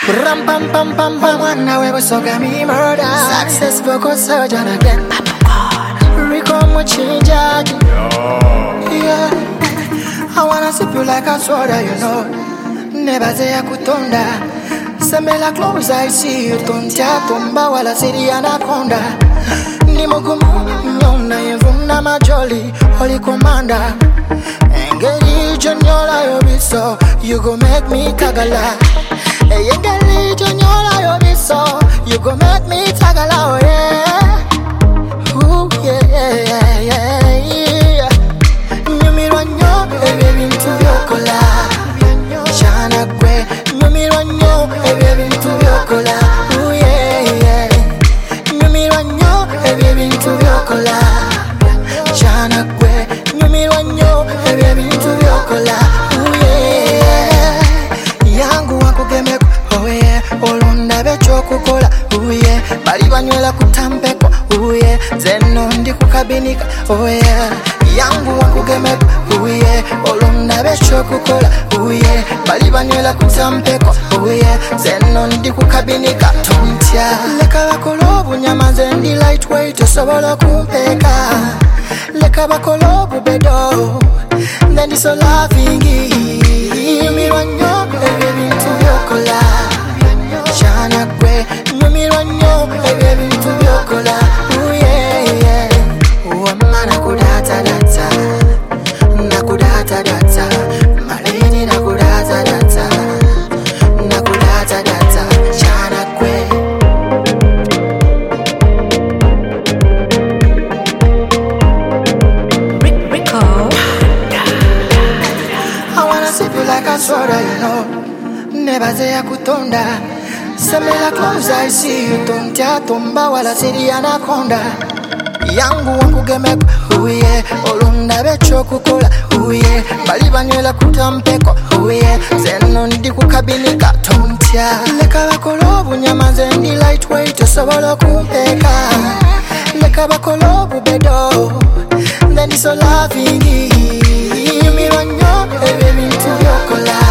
Ram pam pam pam pam. One now we so got me murder. Successful go surgeon again. Rico Muchinja. Yeah. I wanna sip you like a soda, you know. Never say I could thunder. Semela close, I see you. Tontia tumba wala siri anaconda. Ni mugumu nyona yevuna majoli. Holy commander. Engeli jonyola yobiso. You go make me tagala. Engeli jonyola yobiso. You go make me tagala, oh yeah. Ooh yeah, yeah, yeah. Nyumiranyo, baby into your cola. Shana gwe, nyumiranyo, baby into your cola. Ooh yeah, yeah. Nyumiranyo, baby into your cola. Shana gwe, nyumiranyo, baby into your cola. Ooh yeah. Yangu wako gemeko, oh yeah. Olonda becho kukola, ooh yeah. Bali banywela kutambeko, ooh yeah. Zeno ndi kukabinika, oh yeah. Yangu wangu gemeko, ooh yeah. Olonda becho kukola, ooh yeah. Bali banywela kutampeko, ooh yeah. Zeno ndi kukabinika, tontia. Leka bakolobu nyamaze ndi lightweight osobola kumpeka. Leka bakolobu bedo, ndi so lavingi. Nyumiranyo, baby into your cola. Shana gwe, nyumiranyo, baby into your cola. Ooh yeah, yeah. Woman nakudata data, nakudata data, malini nakudata data, nakudata data, shana kwe. Rico. I wanna sip you like a soda, you know. Never say I could thunder. Semela close, I see you. Tontia tumba wala siri anaconda. Yangu wangu gemeko, ooh yeah. Olunda becho kukola, ooh yeah. Bali banywela kutampeko, ooh yeah. Zeno ndi kukabinika, tontia. Leka bakolobu nyamaze ndi lightweight osobola kumpeka. Leka bakolobu bedo, ndi so lavingi. Nyumiranyo, baby into your cola.